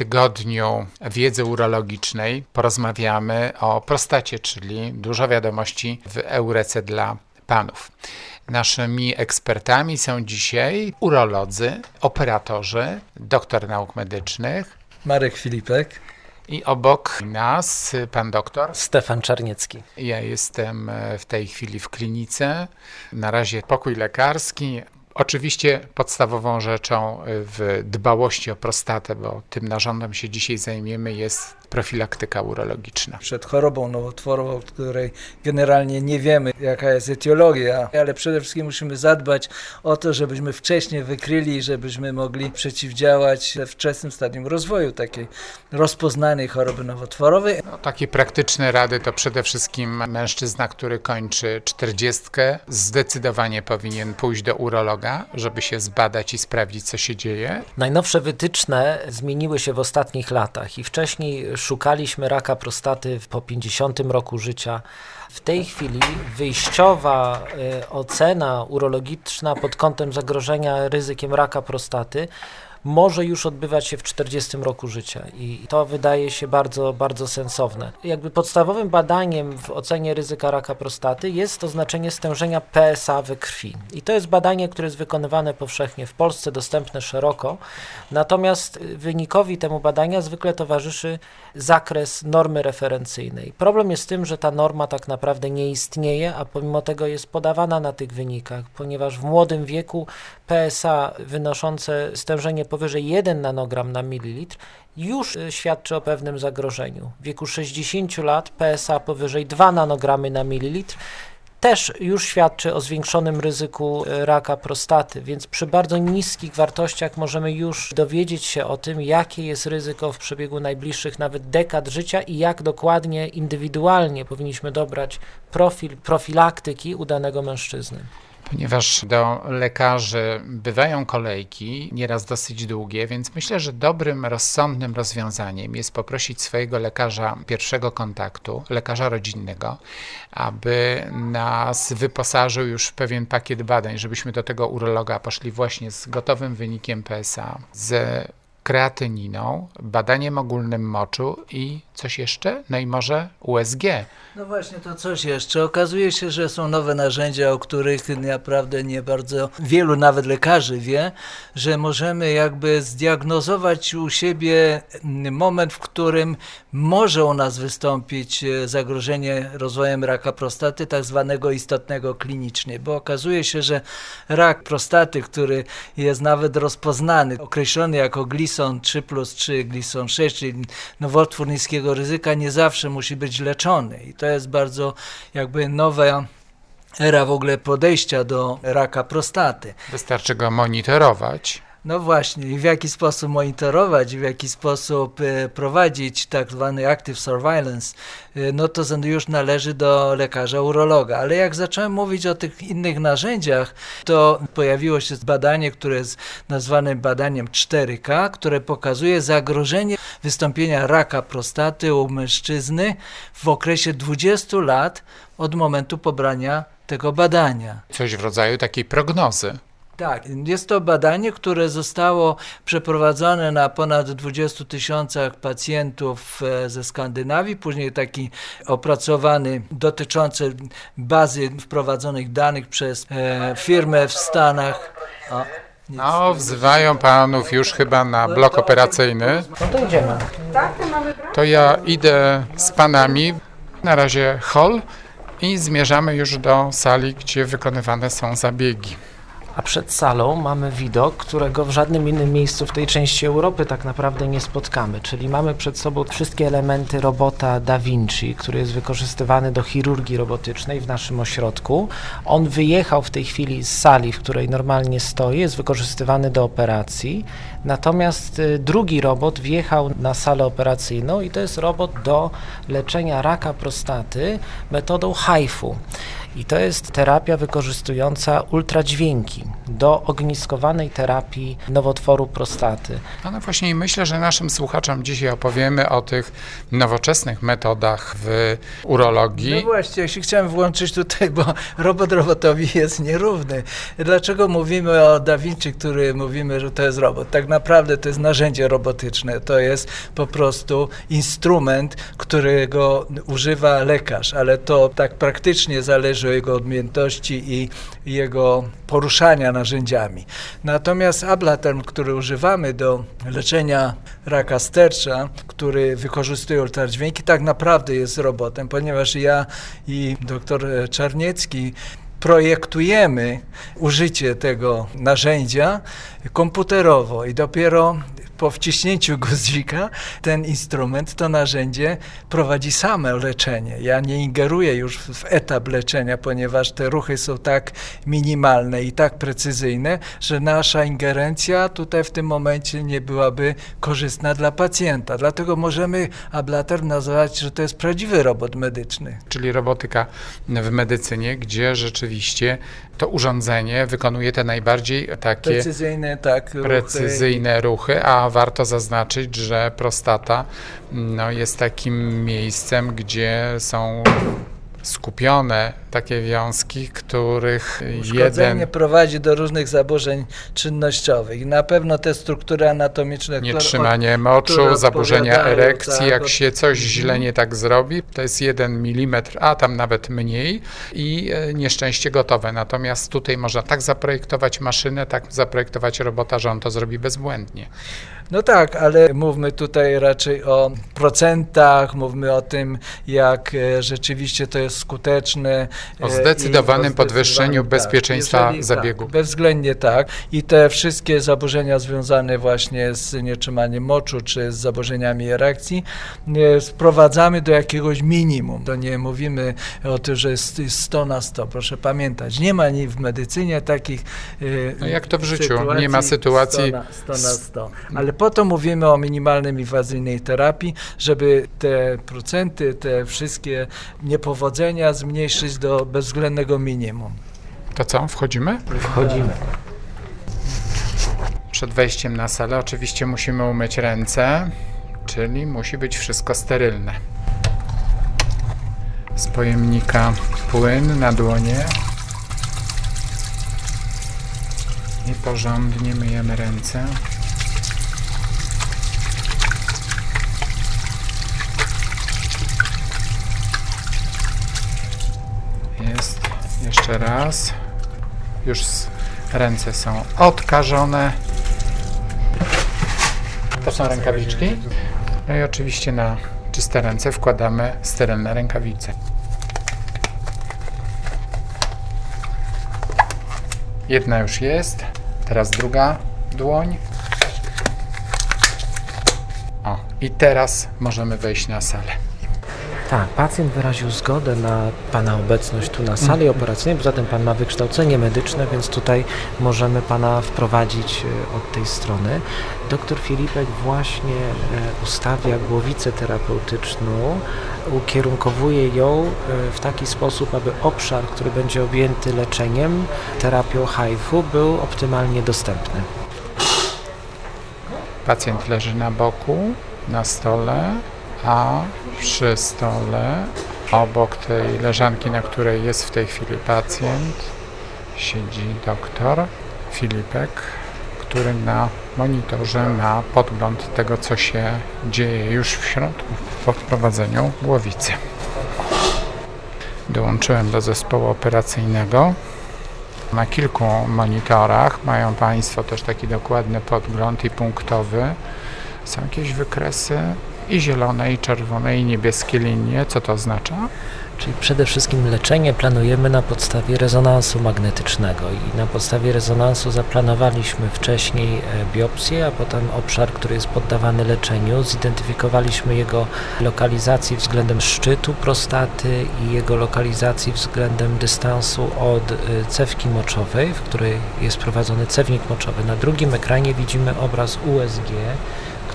tygodniu wiedzy urologicznej porozmawiamy o prostacie, czyli dużo wiadomości w Eurece dla panów. Naszymi ekspertami są dzisiaj urolodzy, operatorzy, doktor nauk medycznych Marek Filipek i obok nas pan doktor Stefan Czarniecki. Ja jestem w tej chwili w klinice, na razie pokój lekarski. Oczywiście podstawową rzeczą w dbałości o prostatę, bo tym narządem się dzisiaj zajmiemy, jest profilaktyka urologiczna. Przed chorobą nowotworową, której generalnie nie wiemy, jaka jest etiologia, ale przede wszystkim musimy zadbać o to, żebyśmy wcześniej wykryli, żebyśmy mogli przeciwdziałać we wczesnym stadium rozwoju takiej rozpoznanej choroby nowotworowej. Takie praktyczne rady to przede wszystkim mężczyzna, który kończy 40, zdecydowanie powinien pójść do urologa, żeby się zbadać i sprawdzić, co się dzieje. Najnowsze wytyczne zmieniły się w ostatnich latach i wcześniej szukaliśmy raka prostaty po 50 roku życia. W tej chwili wyjściowa ocena urologiczna pod kątem zagrożenia ryzykiem raka prostaty może już odbywać się w 40 roku życia i to wydaje się bardzo, bardzo sensowne. Jakby podstawowym badaniem w ocenie ryzyka raka prostaty jest oznaczenie stężenia PSA we krwi. I to jest badanie, które jest wykonywane powszechnie w Polsce, dostępne szeroko. Natomiast wynikowi temu badania zwykle towarzyszy zakres normy referencyjnej. Problem jest w tym, że ta norma tak naprawdę nie istnieje, a pomimo tego jest podawana na tych wynikach, ponieważ w młodym wieku PSA wynoszące stężenie powyżej 1 nanogram na mililitr już świadczy o pewnym zagrożeniu. W wieku 60 lat PSA powyżej 2 nanogramy na mililitr też już świadczy o zwiększonym ryzyku raka prostaty, więc przy bardzo niskich wartościach możemy już dowiedzieć się o tym, jakie jest ryzyko w przebiegu najbliższych nawet dekad życia i jak dokładnie, indywidualnie powinniśmy dobrać profil profilaktyki u danego mężczyzny. Ponieważ do lekarzy bywają kolejki, nieraz dosyć długie, więc myślę, że dobrym, rozsądnym rozwiązaniem jest poprosić swojego lekarza pierwszego kontaktu, lekarza rodzinnego, aby nas wyposażył już w pewien pakiet badań, żebyśmy do tego urologa poszli właśnie z gotowym wynikiem PSA, z kreatyniną, badaniem ogólnym moczu i coś jeszcze? No i może USG. No właśnie, to coś jeszcze. Okazuje się, że są nowe narzędzia, o których naprawdę nie bardzo wielu nawet lekarzy wie, że możemy jakby zdiagnozować u siebie moment, w którym może u nas wystąpić zagrożenie rozwojem raka prostaty, tak zwanego istotnego klinicznie, bo okazuje się, że rak prostaty, który jest nawet rozpoznany, określony jako glison 3+3, glison 6, czyli nowotwór niskiego ryzyka, nie zawsze musi być leczony i to jest bardzo jakby nowa era w ogóle podejścia do raka prostaty. Wystarczy go monitorować. No właśnie, i w jaki sposób monitorować, i w jaki sposób prowadzić tak zwany active surveillance, no to już należy do lekarza urologa. Ale jak zacząłem mówić o tych innych narzędziach, to pojawiło się badanie, które jest nazwane badaniem 4K, które pokazuje zagrożenie wystąpienia raka prostaty u mężczyzny w okresie 20 lat od momentu pobrania tego badania. Coś w rodzaju takiej prognozy. Tak, jest to badanie, które zostało przeprowadzone na ponad 20 000 pacjentów ze Skandynawii, później taki opracowany dotyczący bazy wprowadzonych danych przez firmę w Stanach. No, wzywają panów już chyba na blok operacyjny. No to idziemy. To ja idę z panami, na razie hall i zmierzamy już do sali, gdzie wykonywane są zabiegi. A przed salą mamy widok, którego w żadnym innym miejscu w tej części Europy tak naprawdę nie spotkamy. Czyli mamy przed sobą wszystkie elementy robota Da Vinci, który jest wykorzystywany do chirurgii robotycznej w naszym ośrodku. On wyjechał w tej chwili z sali, w której normalnie stoi, jest wykorzystywany do operacji. Natomiast drugi robot wjechał na salę operacyjną i to jest robot do leczenia raka prostaty metodą HIFU. I to jest terapia wykorzystująca ultradźwięki do ogniskowanej terapii nowotworu prostaty. No właśnie i myślę, że naszym słuchaczom dzisiaj opowiemy o tych nowoczesnych metodach w urologii. No właśnie, ja się chciałem włączyć tutaj, bo robot robotowi jest nierówny. Dlaczego mówimy o Da Vinci, który mówimy, że to jest robot? Tak naprawdę to jest narzędzie robotyczne, to jest po prostu instrument, którego używa lekarz, ale to tak praktycznie zależy od jego umiejętności i jego poruszania narzędziami. Natomiast ablator, który używamy do leczenia raka stercza, który wykorzystuje ultradźwięki, tak naprawdę jest robotem, ponieważ ja i dr Czarniecki projektujemy użycie tego narzędzia komputerowo i dopiero po wciśnięciu guzika ten instrument, to narzędzie prowadzi same leczenie. Ja nie ingeruję już w etap leczenia, ponieważ te ruchy są tak minimalne i tak precyzyjne, że nasza ingerencja tutaj w tym momencie nie byłaby korzystna dla pacjenta. Dlatego możemy ablator nazwać, że to jest prawdziwy robot medyczny. Czyli robotyka w medycynie, gdzie rzeczywiście to urządzenie wykonuje te najbardziej takie precyzyjne ruchy, a warto zaznaczyć, że prostata jest takim miejscem, gdzie są skupione takie wiązki, których uszkodzenie prowadzi do różnych zaburzeń czynnościowych. I na pewno te struktury anatomiczne, nietrzymanie moczu, zaburzenia erekcji, jak się coś źle nie tak zrobi, to jest 1 mm, a tam nawet mniej i nieszczęście gotowe. Natomiast tutaj można tak zaprojektować maszynę, tak zaprojektować robota, że on to zrobi bezbłędnie. No tak, ale mówmy tutaj raczej o procentach, mówmy o tym, jak rzeczywiście to jest skuteczne. O zdecydowanym podwyższeniu bezpieczeństwa zabiegu. Tak, bezwzględnie tak. I te wszystkie zaburzenia związane właśnie z nietrzymaniem moczu, czy z zaburzeniami erekcji sprowadzamy do jakiegoś minimum. To nie mówimy o tym, że jest 100 na 100. Proszę pamiętać, nie ma w medycynie takich no jak to w życiu, nie ma sytuacji 100 na 100. Ale po to mówimy o minimalnym inwazyjnej terapii, żeby te procenty, te wszystkie niepowodzenia zmniejszyć do bezwzględnego minimum. To co, wchodzimy? Wchodzimy. Przed wejściem na salę oczywiście musimy umyć ręce, czyli musi być wszystko sterylne. Z pojemnika płyn na dłonie i porządnie myjemy ręce. Jest. Jeszcze raz. Już ręce są odkażone. To są rękawiczki. No i oczywiście na czyste ręce wkładamy sterylne rękawice. Jedna już jest. Teraz druga dłoń. O, i teraz możemy wejść na salę. Tak, pacjent wyraził zgodę na Pana obecność tu na sali operacyjnej, poza tym Pan ma wykształcenie medyczne, więc tutaj możemy Pana wprowadzić od tej strony. Dr Filipek właśnie ustawia głowicę terapeutyczną, ukierunkowuje ją w taki sposób, aby obszar, który będzie objęty leczeniem, terapią HIFU, był optymalnie dostępny. Pacjent leży na boku, na stole, a przy stole, obok tej leżanki, na której jest w tej chwili pacjent, siedzi doktor Filipek, który na monitorze ma podgląd tego, co się dzieje już w środku po wprowadzeniu głowicy. Dołączyłem do zespołu operacyjnego. Na kilku monitorach mają Państwo też taki dokładny podgląd i punktowy. Są jakieś wykresy i zielone, i czerwone, i niebieskie linie. Co to oznacza? Czyli przede wszystkim leczenie planujemy na podstawie rezonansu magnetycznego i na podstawie rezonansu zaplanowaliśmy wcześniej biopsję, a potem obszar, który jest poddawany leczeniu. Zidentyfikowaliśmy jego lokalizację względem szczytu prostaty i jego lokalizacji względem dystansu od cewki moczowej, w której jest prowadzony cewnik moczowy. Na drugim ekranie widzimy obraz USG,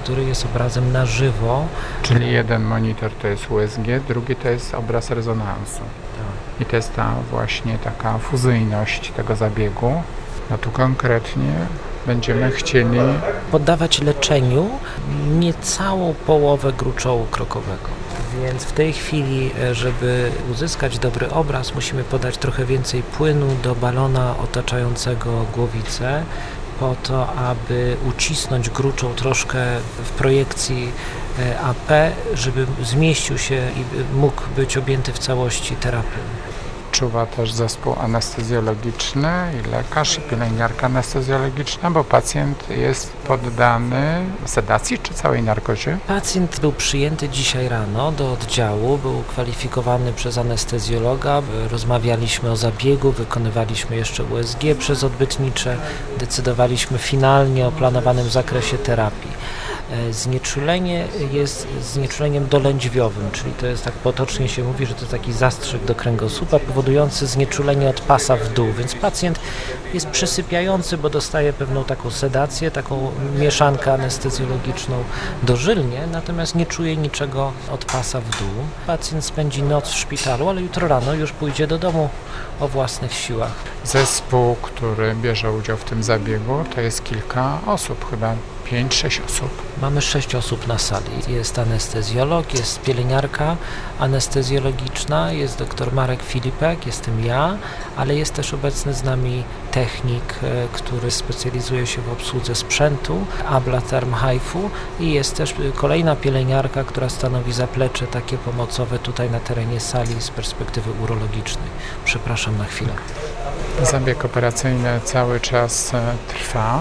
który jest obrazem na żywo. Czyli jeden monitor to jest USG, drugi to jest obraz rezonansu. I to jest ta właśnie taka fuzyjność tego zabiegu. No tu konkretnie będziemy chcieli Poddawać leczeniu niecałą połowę gruczołu krokowego. Więc w tej chwili, żeby uzyskać dobry obraz, musimy podać trochę więcej płynu do balona otaczającego głowicę, po to, aby ucisnąć gruczoł troszkę w projekcji AP, żeby zmieścił się i mógł być objęty w całości terapią. Czuwa też zespół anestezjologiczny i lekarz i pielęgniarka anestezjologiczna, bo pacjent jest poddany sedacji czy całej narkozie? Pacjent był przyjęty dzisiaj rano do oddziału, był kwalifikowany przez anestezjologa, rozmawialiśmy o zabiegu, wykonywaliśmy jeszcze USG przezodbytnicze, decydowaliśmy finalnie o planowanym zakresie terapii. Znieczulenie jest znieczuleniem dolędźwiowym, czyli to jest, tak potocznie się mówi, że to jest taki zastrzyk do kręgosłupa powodujący znieczulenie od pasa w dół, więc pacjent jest przysypiający, bo dostaje pewną taką sedację, taką mieszankę anestezjologiczną dożylnie, natomiast nie czuje niczego od pasa w dół. Pacjent spędzi noc w szpitalu, ale jutro rano już pójdzie do domu o własnych siłach. Zespół, który bierze udział w tym zabiegu, to jest kilka osób, chyba 5-6 osób. Mamy 6 osób na sali. Jest anestezjolog, jest pielęgniarka anestezjologiczna, jest dr Marek Filipek, jestem ja, ale jest też obecny z nami technik, który specjalizuje się w obsłudze sprzętu, Ablatherm HIFU, i jest też kolejna pielęgniarka, która stanowi zaplecze takie pomocowe tutaj na terenie sali z perspektywy urologicznej. Przepraszam na chwilę. Zabieg operacyjny cały czas trwa.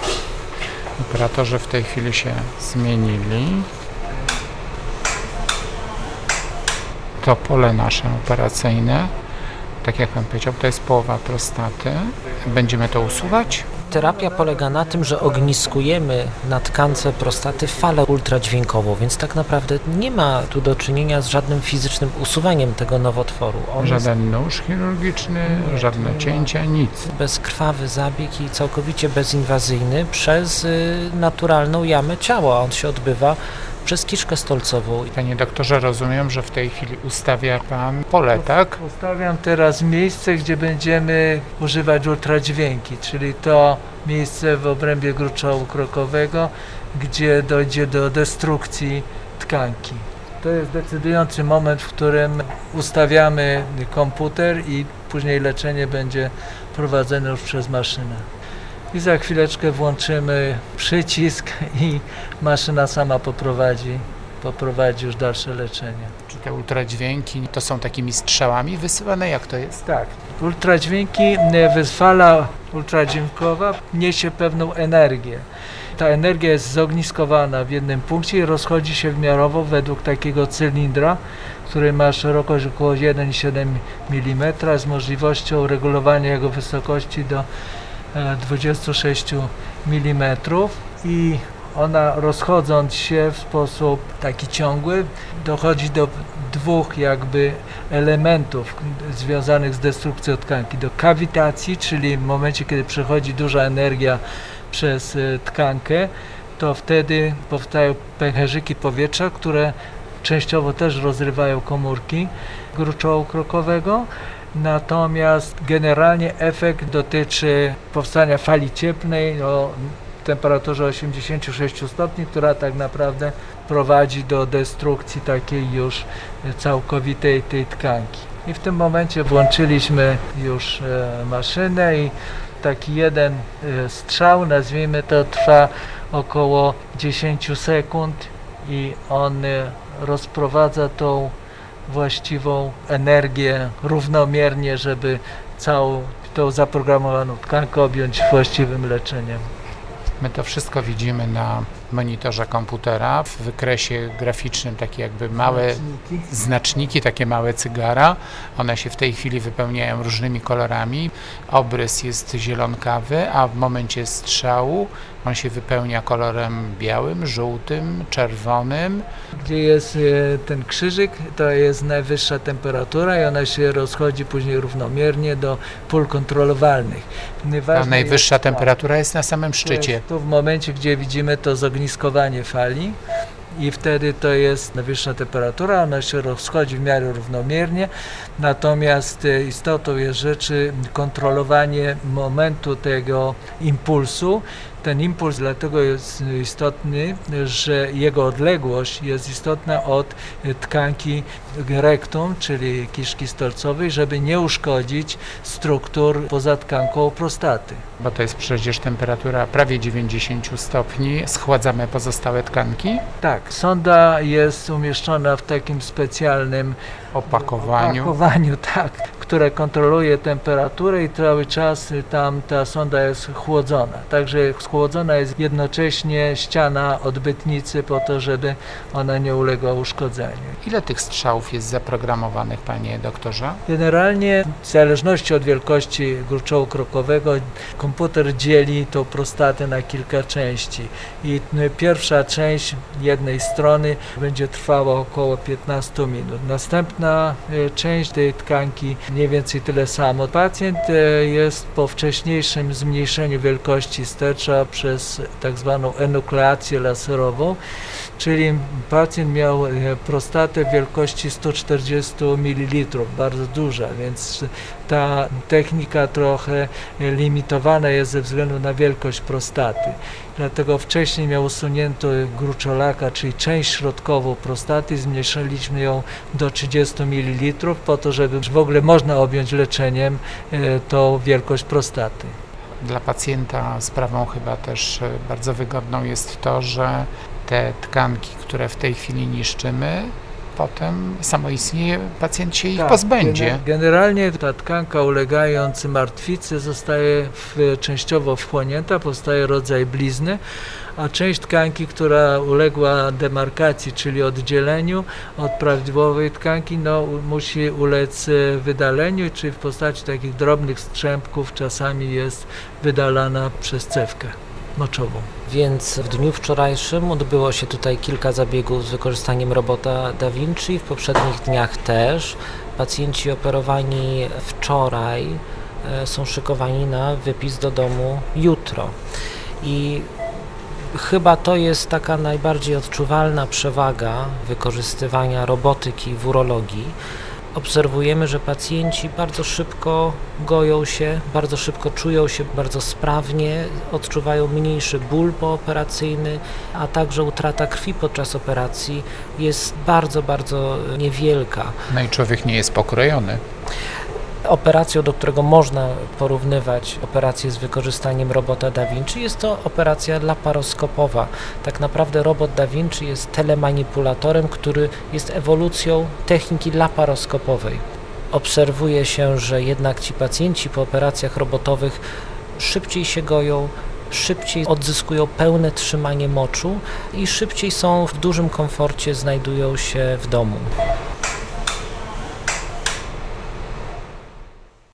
Operatorzy w tej chwili się zmienili. To pole nasze operacyjne, tak jak Pan powiedział, to jest połowa prostaty. Będziemy to usuwać? Terapia polega na tym, że ogniskujemy na tkance prostaty falę ultradźwiękową, więc tak naprawdę nie ma tu do czynienia z żadnym fizycznym usuwaniem tego nowotworu. Żaden nóż chirurgiczny, żadne cięcia, nic. Bezkrwawy zabieg i całkowicie bezinwazyjny przez naturalną jamę ciała. On się odbywa przez kiszkę stolcową. Panie doktorze, rozumiem, że w tej chwili ustawia Pan pole, tak? Ustawiam teraz miejsce, gdzie będziemy używać ultradźwięki, czyli to miejsce w obrębie gruczołu krokowego, gdzie dojdzie do destrukcji tkanki. To jest decydujący moment, w którym ustawiamy komputer i później leczenie będzie prowadzone już przez maszynę. I za chwileczkę włączymy przycisk i maszyna sama poprowadzi już dalsze leczenie. Czy te ultradźwięki to są takimi strzałami wysyłane? Jak to jest? Tak. Ultradźwięki, fala ultradźwiękowa niesie pewną energię. Ta energia jest zogniskowana w jednym punkcie i rozchodzi się wmiarowo według takiego cylindra, który ma szerokość około 1,7 mm z możliwością regulowania jego wysokości do 26 mm i ona, rozchodząc się w sposób taki ciągły, dochodzi do dwóch jakby elementów związanych z destrukcją tkanki. Do kawitacji, czyli w momencie, kiedy przechodzi duża energia przez tkankę, to wtedy powstają pęcherzyki powietrza, które częściowo też rozrywają komórki gruczołu krokowego. Natomiast generalnie efekt dotyczy powstania fali cieplnej o temperaturze 86 stopni, która tak naprawdę prowadzi do destrukcji takiej już całkowitej tej tkanki. I w tym momencie włączyliśmy już maszynę i taki jeden strzał, nazwijmy to, trwa około 10 sekund i on rozprowadza tą właściwą energię równomiernie, żeby całą tą zaprogramowaną tkankę objąć właściwym leczeniem. My to wszystko widzimy na monitorze komputera, w wykresie graficznym takie jakby małe znaczniki, takie małe cygara. One się w tej chwili wypełniają różnymi kolorami. Obrys jest zielonkawy, a w momencie strzału On się wypełnia kolorem białym, żółtym, czerwonym. Gdzie jest ten krzyżyk, to jest najwyższa temperatura i ona się rozchodzi później równomiernie do pól kontrolowalnych. A najwyższa temperatura jest na samym szczycie. Tu w momencie, gdzie widzimy to zogniskowanie fali i wtedy to jest najwyższa temperatura, ona się rozchodzi w miarę równomiernie, natomiast istotą jest rzeczy kontrolowanie momentu tego impulsu. Ten impuls dlatego jest istotny, że jego odległość jest istotna od tkanki rektum, czyli kiszki stolcowej, żeby nie uszkodzić struktur poza tkanką prostaty. Bo to jest przecież temperatura prawie 90 stopni. Schładzamy pozostałe tkanki? Tak, sonda jest umieszczona w takim specjalnym opakowaniu, tak, które kontroluje temperaturę i cały czas tam ta sonda jest chłodzona. Także schłodzona jest jednocześnie ściana odbytnicy po to, żeby ona nie uległa uszkodzeniu. Ile tych strzałów jest zaprogramowanych, panie doktorze? Generalnie w zależności od wielkości gruczołu krokowego komputer dzieli tą prostatę na kilka części i pierwsza część jednej strony będzie trwała około 15 minut. Następna część tej tkanki mniej więcej tyle samo. Pacjent jest po wcześniejszym zmniejszeniu wielkości stercza przez tak zwaną enukleację laserową, czyli pacjent miał prostatę wielkości 140 ml, bardzo duża, więc ta technika trochę limitowana jest ze względu na wielkość prostaty. Dlatego wcześniej miał usunięto gruczolaka, czyli część środkową prostaty, zmniejszyliśmy ją do 30 ml po to, żeby w ogóle można objąć leczeniem tą wielkość prostaty. Dla pacjenta sprawą chyba też bardzo wygodną jest to, że te tkanki, które w tej chwili niszczymy, potem samoistnieje, pacjent się ich pozbędzie. Generalnie ta tkanka ulegając martwicy zostaje częściowo wchłonięta, powstaje rodzaj blizny, a część tkanki, która uległa demarkacji, czyli oddzieleniu od prawidłowej tkanki, musi ulec wydaleniu, czyli w postaci takich drobnych strzępków czasami jest wydalana przez cewkę moczową. Więc w dniu wczorajszym odbyło się tutaj kilka zabiegów z wykorzystaniem robota Da Vinci, w poprzednich dniach też. Pacjenci operowani wczoraj są szykowani na wypis do domu jutro. I chyba to jest taka najbardziej odczuwalna przewaga wykorzystywania robotyki w urologii. Obserwujemy, że pacjenci bardzo szybko goją się, bardzo szybko czują się bardzo sprawnie, odczuwają mniejszy ból pooperacyjny, a także utrata krwi podczas operacji jest bardzo, bardzo niewielka. No i człowiek nie jest pokrojony. Operacją, do którego można porównywać operację z wykorzystaniem robota Da Vinci, jest to operacja laparoskopowa. Tak naprawdę robot Da Vinci jest telemanipulatorem, który jest ewolucją techniki laparoskopowej. Obserwuje się, że jednak ci pacjenci po operacjach robotowych szybciej się goją, szybciej odzyskują pełne trzymanie moczu i szybciej są w dużym komforcie, znajdują się w domu.